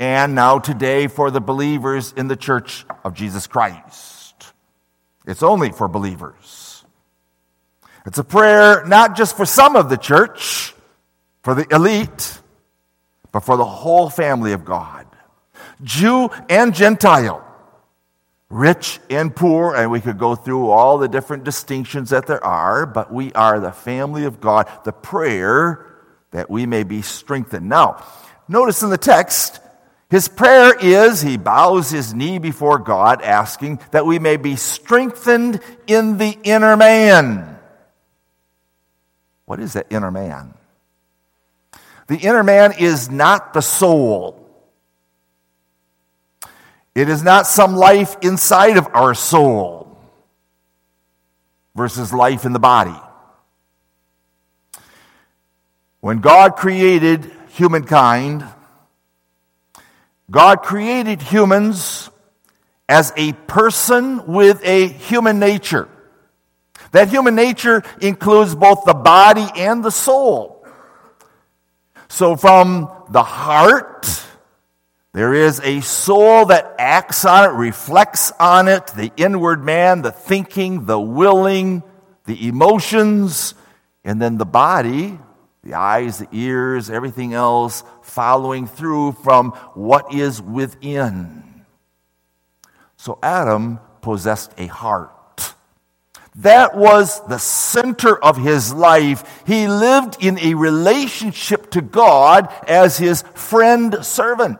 and now today for the believers in the Church of Jesus Christ. It's only for believers. It's a prayer not just for some of the church, for the elite, but for the whole family of God, Jew and Gentile, rich and poor, and we could go through all the different distinctions that there are, but we are the family of God, the prayer that we may be strengthened. Now, notice in the text, his prayer is, he bows his knee before God, asking that we may be strengthened in the inner man. What is that inner man? The inner man is not the soul. It is not some life inside of our soul versus life in the body. When God created humankind, God created humans as a person with a human nature. That human nature includes both the body and the soul. So from the heart, there is a soul that acts on it, reflects on it, the inward man, the thinking, the willing, the emotions, and then the body, the eyes, the ears, everything else following through from what is within. So Adam possessed a heart. That was the center of his life. He lived in a relationship to God as his friend servant.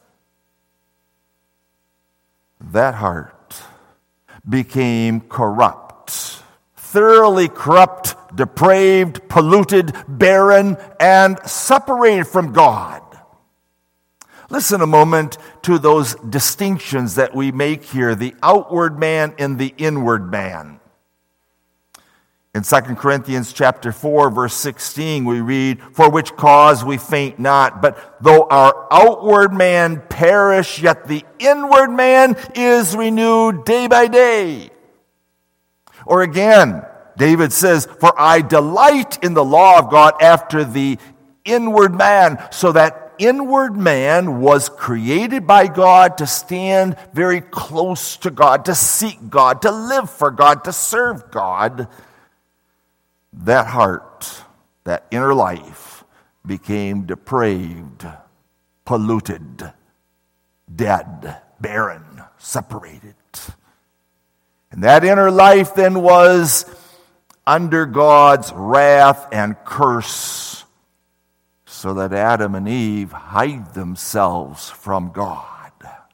That heart became corrupt, thoroughly corrupt, depraved, polluted, barren, and separated from God. Listen a moment to those distinctions that we make here, the outward man and the inward man. In 2 Corinthians chapter 4, verse 16, we read, "For which cause we faint not, but though our outward man perish, yet the inward man is renewed day by day." Or again, David says, "For I delight in the law of God after the inward man." So that inward man was created by God to stand very close to God, to seek God, to live for God, to serve God. That heart, that inner life, became depraved, polluted, dead, barren, separated. And that inner life then was under God's wrath and curse, so that Adam and Eve hide themselves from God.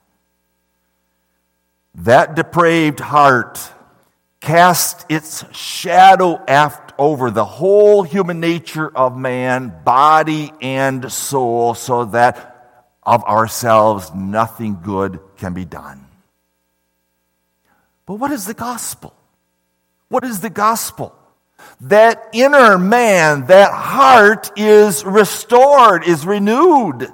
That depraved heart cast its shadow over the whole human nature of man, body and soul, so that of ourselves nothing good can be done. But what is the gospel? What is the gospel? That inner man, that heart is restored, is renewed.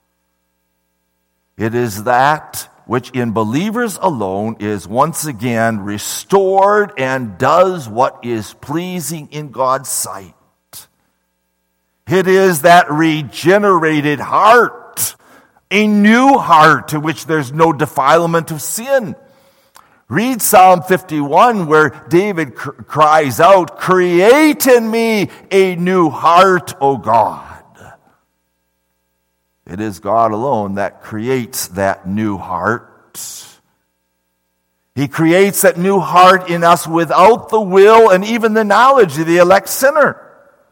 It is that which in believers alone is once again restored and does what is pleasing in God's sight. It is that regenerated heart, a new heart to which there's no defilement of sin. Read Psalm 51 where David cries out, "Create in me a new heart, O God." It is God alone that creates that new heart. He creates that new heart in us without the will and even the knowledge of the elect sinner.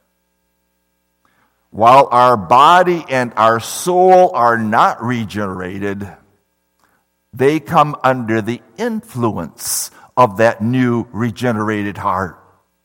While our body and our soul are not regenerated, they come under the influence of that new regenerated heart.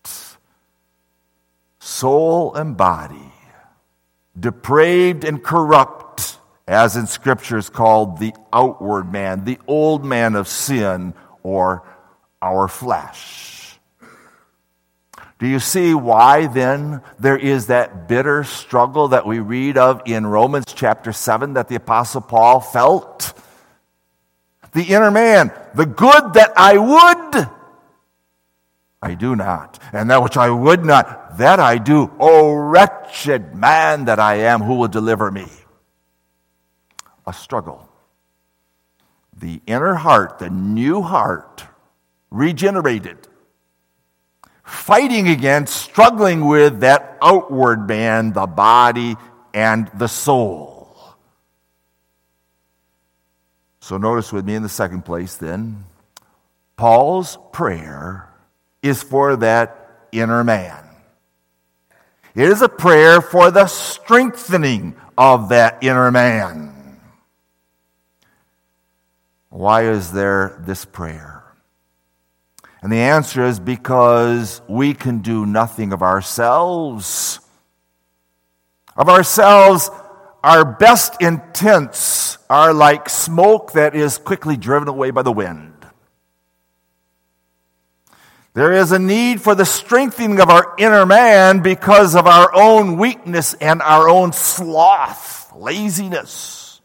Soul and body, depraved and corrupt, as in Scripture is called the outward man, the old man of sin, or our flesh. Do you see why then there is that bitter struggle that we read of in Romans chapter 7 that the Apostle Paul felt? The inner man, the good that I would, I do not. And that which I would not, that I do. O wretched man that I am, who will deliver me? a struggle. The inner heart, the new heart, regenerated, fighting against, struggling with that outward man, the body and the soul. So notice with me in the second place then, Paul's prayer is for that inner man. It is a prayer for the strengthening of that inner man. Why is there this prayer? And the answer is because we can do nothing of ourselves. Of ourselves, our best intents are like smoke that is quickly driven away by the wind. There is a need for the strengthening of our inner man because of our own weakness and our own sloth, laziness.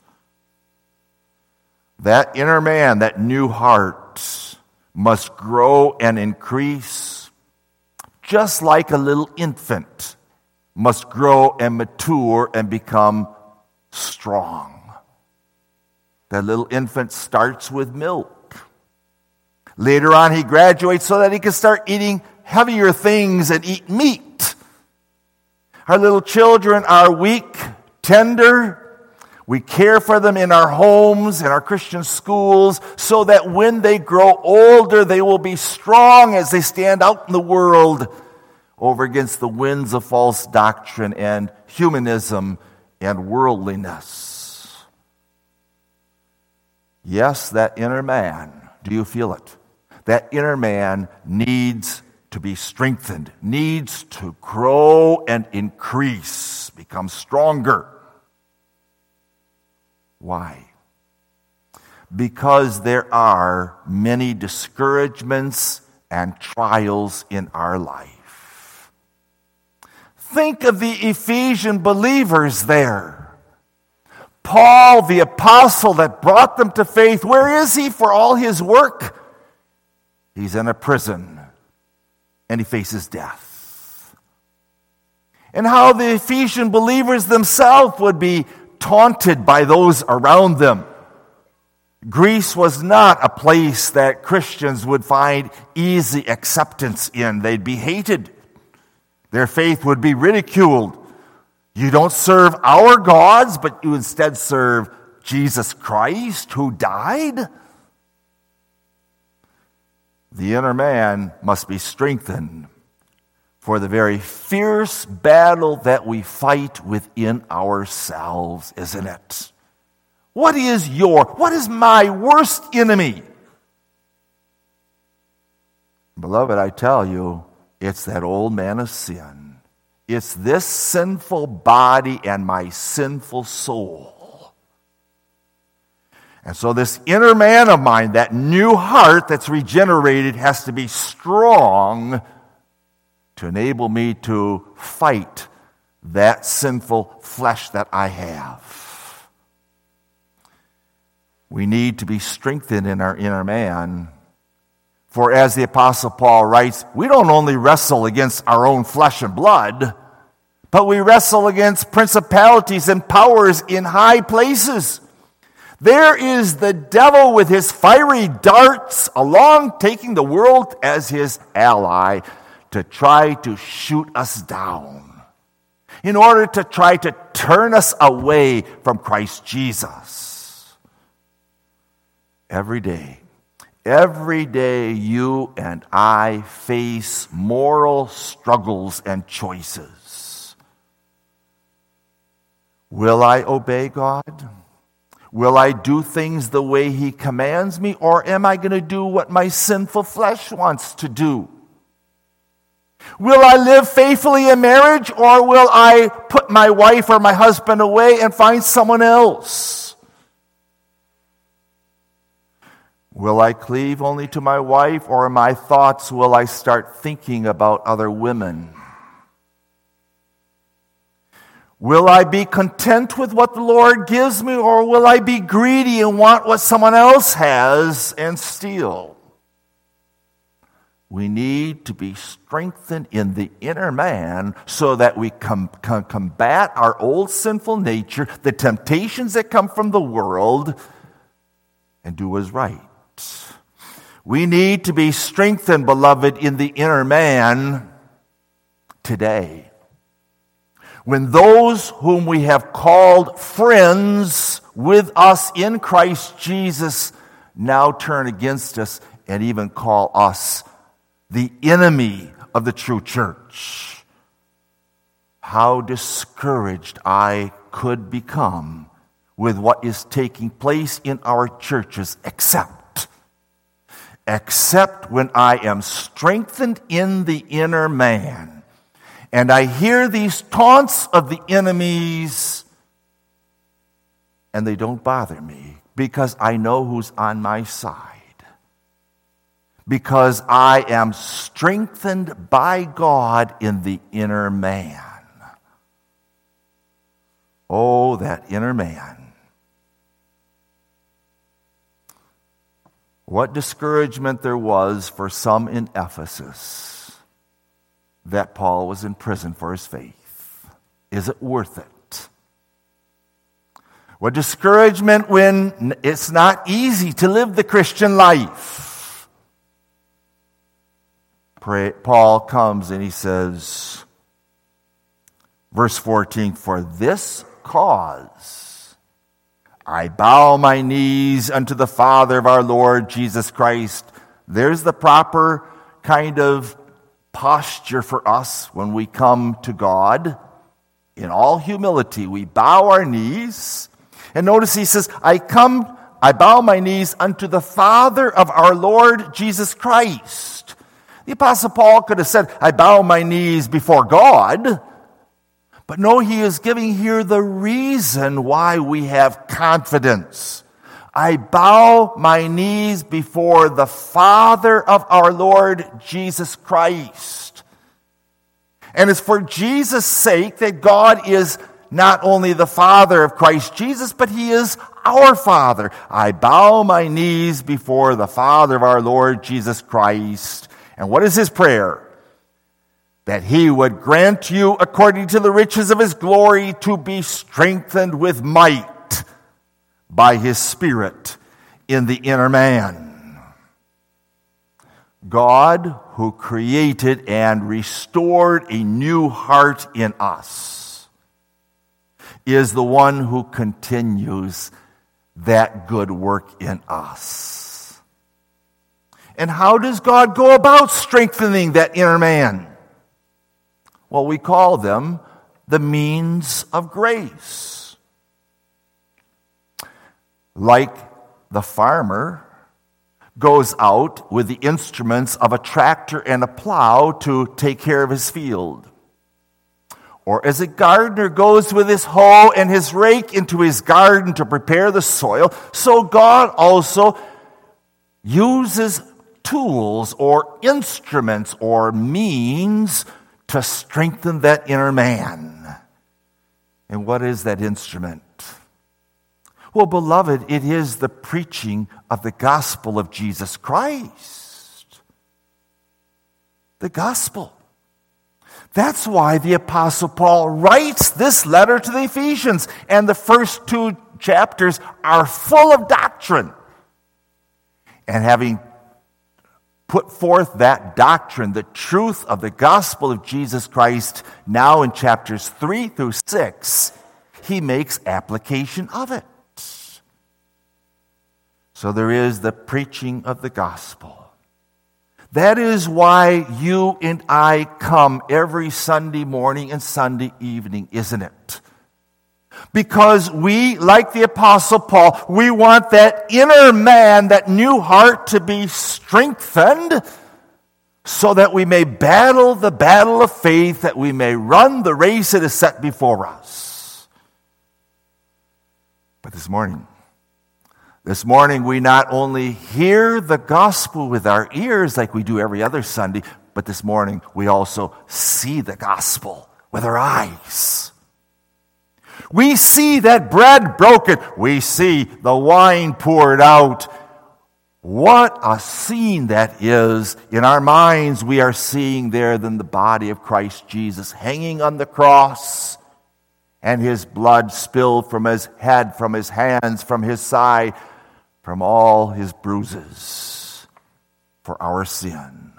That inner man, that new heart, must grow and increase, just like a little infant must grow and mature and become strong. That little infant starts with milk. Later on, he graduates so that he can start eating heavier things and eat meat. Our little children are weak, tender. We care for them in our homes, in our Christian schools, so that when they grow older, they will be strong as they stand out in the world over against the winds of false doctrine and humanism and worldliness. Yes, that inner man, do you feel it? That inner man needs to be strengthened, needs to grow and increase, become stronger. Why? Because there are many discouragements and trials in our life. Think of the Ephesian believers there. Paul, the apostle that brought them to faith, where is he for all his work? He's in a prison, and he faces death. And how the Ephesian believers themselves would be taunted by those around them. Greece was not a place that Christians would find easy acceptance in. They'd be hated. Their faith would be ridiculed. You don't serve our gods, but you instead serve Jesus Christ who died. The inner man must be strengthened for the very fierce battle that we fight within ourselves, isn't it? What is my worst enemy? Beloved, I tell you, it's that old man of sin. It's this sinful body and my sinful soul. And so this inner man of mine, that new heart that's regenerated, has to be strong to enable me to fight that sinful flesh that I have. We need to be strengthened in our inner man. For as the Apostle Paul writes, we don't only wrestle against our own flesh and blood, but we wrestle against principalities and powers in high places. There is the devil with his fiery darts along, taking the world as his ally to try to shoot us down, in order to try to turn us away from Christ Jesus. Every day you and I face moral struggles and choices. Will I obey God? Will I do things the way he commands me, or am I going to do what my sinful flesh wants to do? Will I live faithfully in marriage, or will I put my wife or my husband away and find someone else? Will I cleave only to my wife, or in my thoughts will I start thinking about other women? Will I be content with what the Lord gives me, or will I be greedy and want what someone else has and steal? We need to be strengthened in the inner man so that we can combat our old sinful nature, the temptations that come from the world, and do what is right. We need to be strengthened, beloved, in the inner man today. When those whom we have called friends with us in Christ Jesus now turn against us and even call us the enemy of the true church, how discouraged I could become with what is taking place in our churches, except when I am strengthened in the inner man and I hear these taunts of the enemies and they don't bother me because I know who's on my side. Because I am strengthened by God in the inner man. Oh, that inner man. What discouragement there was for some in Ephesus that Paul was in prison for his faith. Is it worth it? What discouragement when it's not easy to live the Christian life. Paul comes and he says, verse 14, for this cause I bow my knees unto the Father of our Lord Jesus Christ. There's the proper kind of posture for us when we come to God. In all humility, we bow our knees. And notice he says, I bow my knees unto the Father of our Lord Jesus Christ. The Apostle Paul could have said, I bow my knees before God. But no, he is giving here the reason why we have confidence. I bow my knees before the Father of our Lord Jesus Christ. And it's for Jesus' sake that God is not only the Father of Christ Jesus, but he is our Father. I bow my knees before the Father of our Lord Jesus Christ. And what is his prayer? That he would grant you, according to the riches of his glory, to be strengthened with might by his Spirit in the inner man. God, who created and restored a new heart in us, is the one who continues that good work in us. And how does God go about strengthening that inner man? Well, we call them the means of grace. Like the farmer goes out with the instruments of a tractor and a plow to take care of his field. Or as a gardener goes with his hoe and his rake into his garden to prepare the soil, so God also uses tools or instruments or means to strengthen that inner man. And what is that instrument? Well, beloved, it is the preaching of the gospel of Jesus Christ. The gospel. That's why the Apostle Paul writes this letter to the Ephesians, and the first 2 chapters are full of doctrine. And having put forth that doctrine, the truth of the gospel of Jesus Christ, now in chapters 3 through 6, he makes application of it. So there is the preaching of the gospel. That is why you and I come every Sunday morning and Sunday evening, isn't it? Because we, like the Apostle Paul, we want that inner man, that new heart to be strengthened so that we may battle the battle of faith, that we may run the race that is set before us. But this morning we not only hear the gospel with our ears like we do every other Sunday, but this morning we also see the gospel with our eyes. We see that bread broken. We see the wine poured out. What a scene that is. In our minds, we are seeing there then the body of Christ Jesus hanging on the cross, and his blood spilled from his head, from his hands, from his side, from all his bruises for our sin.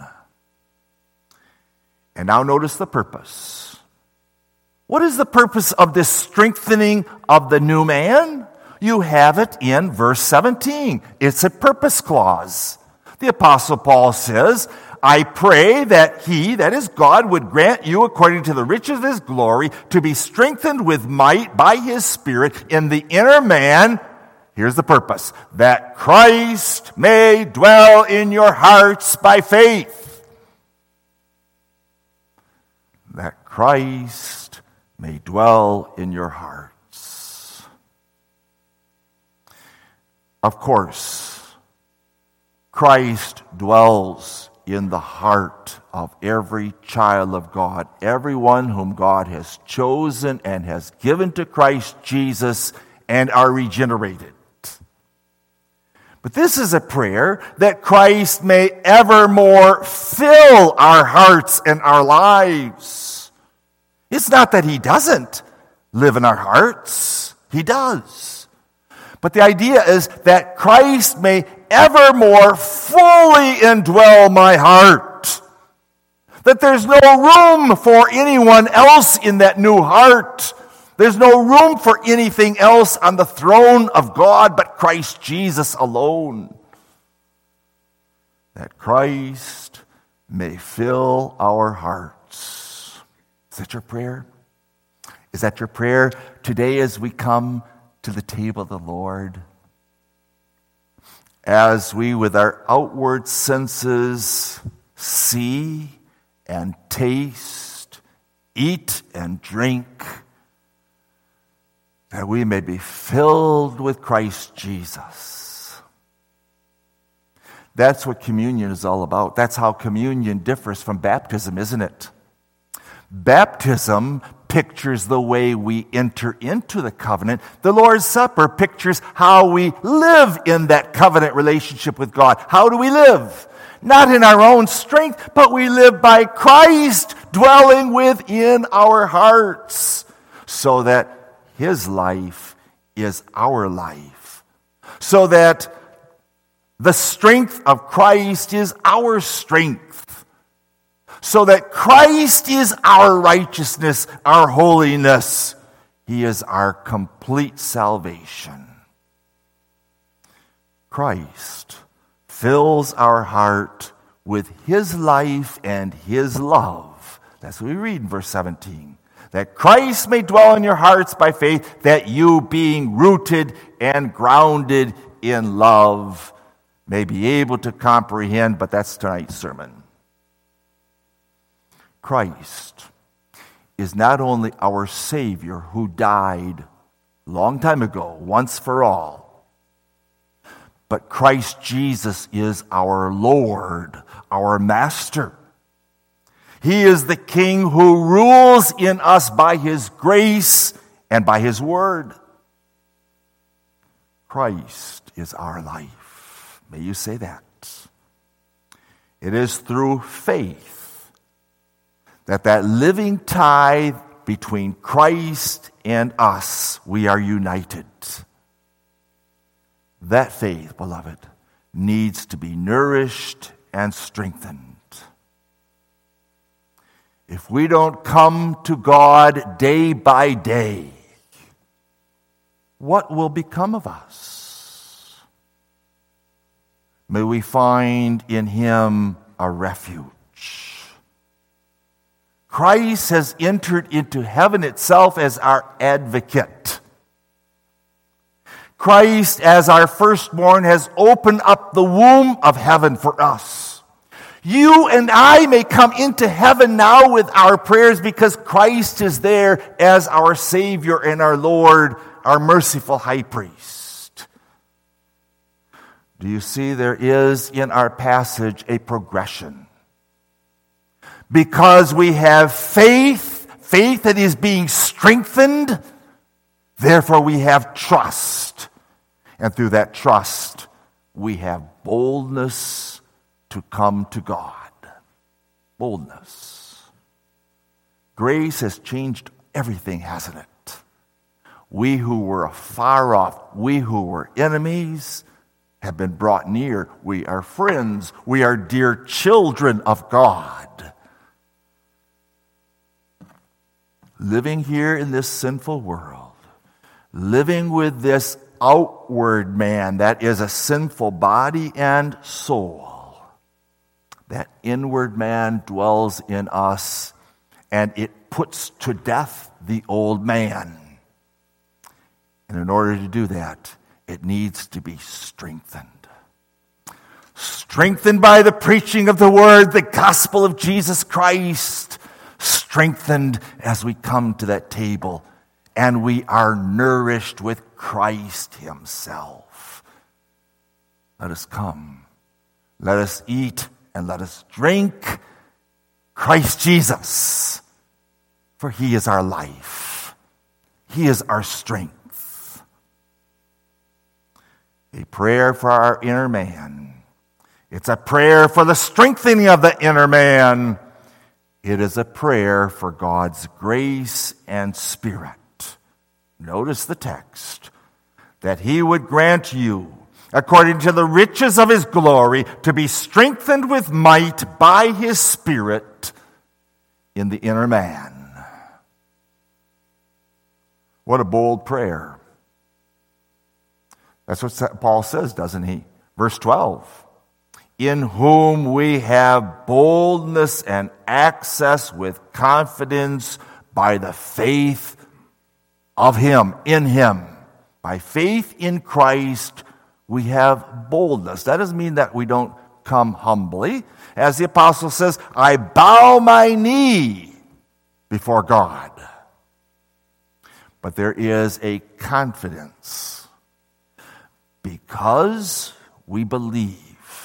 And now notice the purpose. What is the purpose of this strengthening of the new man? You have it in verse 17. It's a purpose clause. The Apostle Paul says, I pray that he, that is God, would grant you, according to the riches of his glory, to be strengthened with might by his Spirit in the inner man. Here's the purpose: that Christ may dwell in your hearts by faith. That Christ may dwell in your hearts. Of course, Christ dwells in the heart of every child of God, everyone whom God has chosen and has given to Christ Jesus and are regenerated. But this is a prayer that Christ may evermore fill our hearts and our lives. It's not that he doesn't live in our hearts. He does. But the idea is that Christ may evermore fully indwell my heart. That there's no room for anyone else in that new heart. There's no room for anything else on the throne of God but Christ Jesus alone. That Christ may fill our hearts. Is that your prayer? Is that your prayer today as we come to the table of the Lord? As we with our outward senses see and taste, eat and drink, that we may be filled with Christ Jesus. That's what communion is all about. That's how communion differs from baptism, isn't it? Baptism pictures the way we enter into the covenant. The Lord's Supper pictures how we live in that covenant relationship with God. How do we live? Not in our own strength, but we live by Christ dwelling within our hearts, so that his life is our life, so that the strength of Christ is our strength, so that Christ is our righteousness, our holiness. He is our complete salvation. Christ fills our heart with his life and his love. That's what we read in verse 17. That Christ may dwell in your hearts by faith, that you, being rooted and grounded in love, may be able to comprehend. But that's tonight's sermon. Christ is not only our Savior who died a long time ago, once for all, but Christ Jesus is our Lord, our Master. He is the King who rules in us by his grace and by his word. Christ is our life. May you say that. It is through faith that living tie between Christ and us, we are united. That faith, beloved, needs to be nourished and strengthened. If we don't come to God day by day, what will become of us? May we find in him a refuge. Christ has entered into heaven itself as our advocate. Christ, as our firstborn, has opened up the womb of heaven for us. You and I may come into heaven now with our prayers because Christ is there as our Savior and our Lord, our merciful high priest. Do you see there is in our passage a progression? Because we have faith that is being strengthened, therefore we have trust. And through that trust, we have boldness to come to God. Boldness. Grace has changed everything, hasn't it? We who were afar off, we who were enemies, have been brought near. We are friends. We are dear children of God. Living here in this sinful world, living with this outward man that is a sinful body and soul. That inward man dwells in us, and it puts to death the old man. And in order to do that, it needs to be strengthened. Strengthened by the preaching of the word, the gospel of Jesus Christ. Strengthened as we come to that table and we are nourished with Christ himself. Let us come. Let us eat and let us drink Christ Jesus. For he is our life. He is our strength. A prayer for our inner man. It's a prayer for the strengthening of the inner man. It is a prayer for God's grace and Spirit. Notice the text. That he would grant you, according to the riches of his glory, to be strengthened with might by his Spirit in the inner man. What a bold prayer. That's what Paul says, doesn't he? Verse 12. In whom we have boldness and access with confidence by the faith of him, in him. By faith in Christ, we have boldness. That doesn't mean that we don't come humbly. As the apostle says, I bow my knee before God. But there is a confidence because we believe.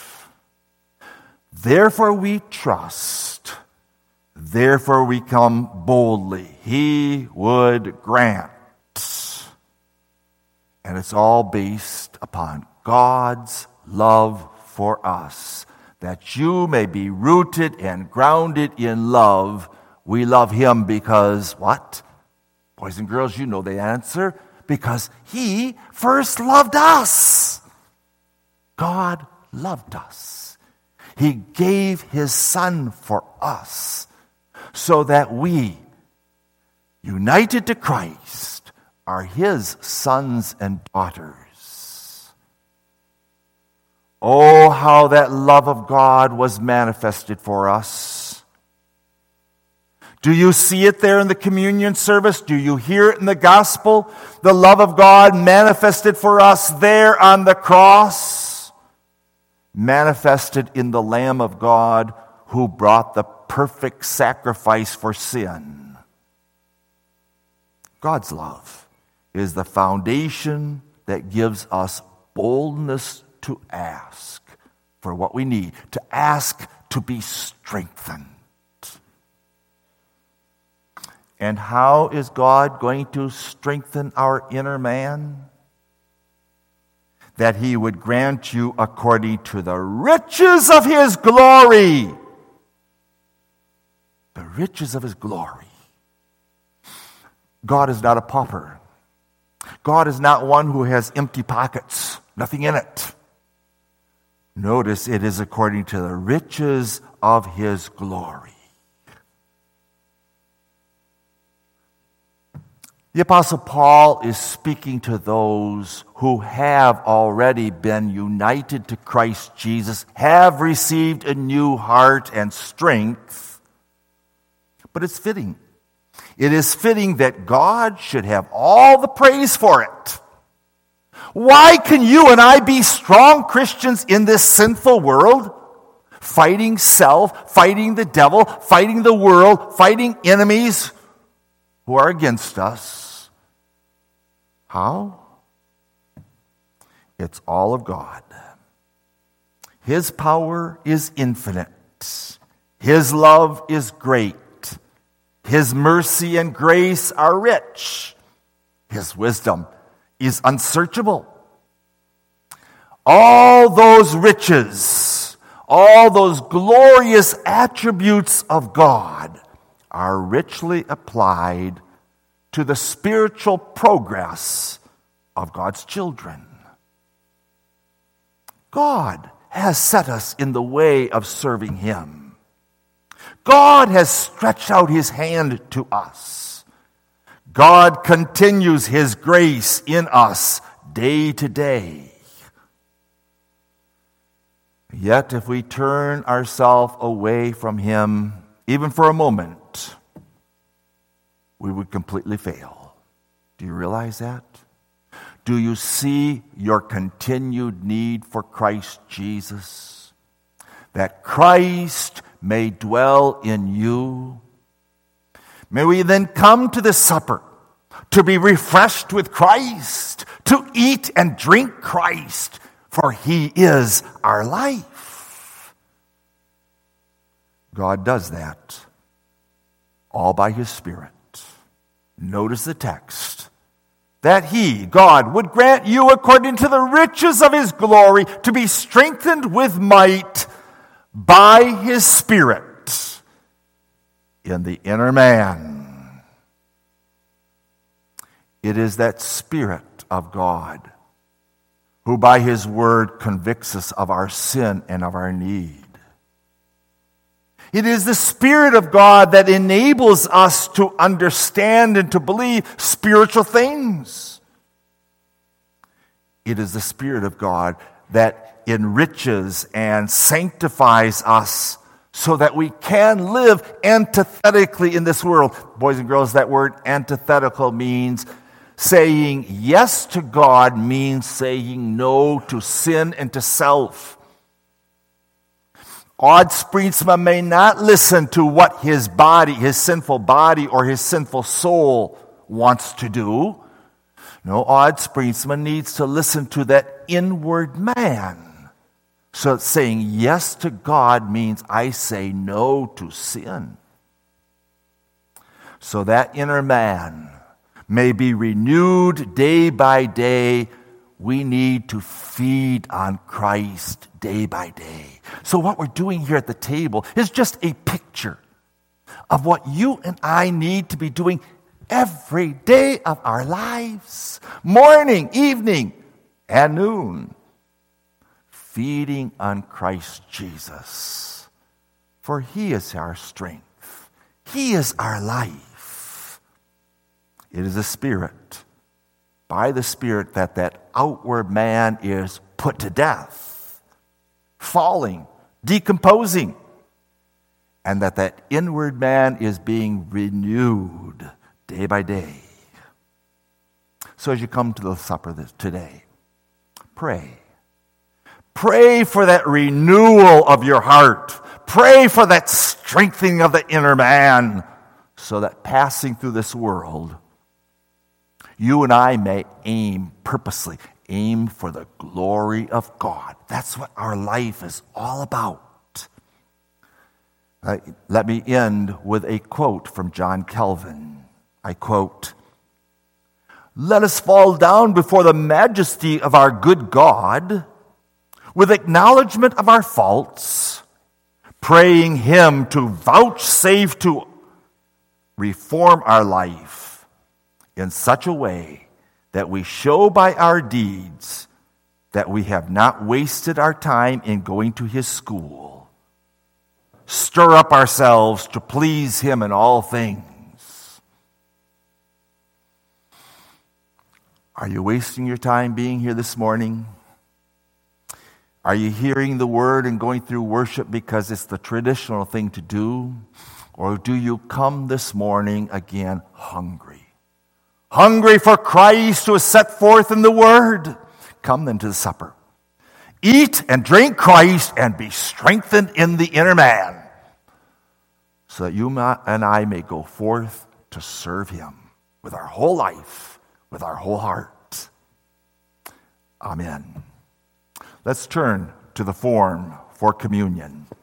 Therefore we trust. Therefore we come boldly. He would grant. And it's all based upon God's love for us. That you may be rooted and grounded in love. We love him because what? Boys and girls, you know the answer. Because he first loved us. God loved us. He gave his Son for us so that we, united to Christ, are his sons and daughters. Oh, how that love of God was manifested for us. Do you see it there in the communion service? Do you hear it in the gospel? The love of God manifested for us there on the cross. Manifested in the Lamb of God who brought the perfect sacrifice for sin. God's love is the foundation that gives us boldness to ask for what we need, to ask to be strengthened. And how is God going to strengthen our inner man? That he would grant you according to the riches of his glory. The riches of his glory. God is not a pauper. God is not one who has empty pockets, nothing in it. Notice it is according to the riches of his glory. The Apostle Paul is speaking to those who have already been united to Christ Jesus, have received a new heart and strength. But it's fitting. It is fitting that God should have all the praise for it. Why can you and I be strong Christians in this sinful world? Fighting self, fighting the devil, fighting the world, fighting enemies who are against us. How? It's all of God. His power is infinite. His love is great. His mercy and grace are rich. His wisdom is unsearchable. all those riches, all those glorious attributes of God are richly applied to the spiritual progress of God's children. God has set us in the way of serving Him. God has stretched out His hand to us. God continues His grace in us day to day. Yet if we turn ourselves away from Him, even for a moment, we would completely fail. Do you realize that? Do you see your continued need for Christ Jesus? That Christ may dwell in you. May we then come to the supper to be refreshed with Christ, to eat and drink Christ, for He is our life. God does that all by His Spirit. Notice the text. That He, God, would grant you according to the riches of His glory to be strengthened with might by His Spirit in the inner man. It is that Spirit of God who by His word convicts us of our sin and of our need. It is the Spirit of God that enables us to understand and to believe spiritual things. It is the Spirit of God that enriches and sanctifies us so that we can live antithetically in this world. Boys and girls, that word antithetical means saying yes to God means saying no to sin and to self. Odd Springsma may not listen to what his body, his sinful body, or his sinful soul wants to do. No, Odd Springsma needs to listen to that inward man. So saying yes to God means I say no to sin. So that inner man may be renewed day by day. We need to feed on Christ day by day. So what we're doing here at the table is just a picture of what you and I need to be doing every day of our lives. Morning, evening, and noon. Feeding on Christ Jesus. For He is our strength. He is our life. It is the Spirit, by the Spirit, that outward man is put to death, falling, decomposing, and that inward man is being renewed day by day. So as you come to the supper today, pray. Pray for that renewal of your heart. Pray for that strengthening of the inner man, so that passing through this world, you and I may purposely aim for the glory of God. That's what our life is all about. Let me end with a quote from John Calvin. I quote, "Let us fall down before the majesty of our good God with acknowledgement of our faults, praying Him to vouchsafe to reform our life in such a way that we show by our deeds that we have not wasted our time in going to His school. Stir up ourselves to please Him in all things." Are you wasting your time being here this morning? Are you hearing the word and going through worship because it's the traditional thing to do? Or do you come this morning again hungry? Hungry for Christ who is set forth in the Word? Come then to the supper. Eat and drink Christ and be strengthened in the inner man, so that you and I may go forth to serve Him with our whole life, with our whole heart. Amen. Let's turn to the form for communion.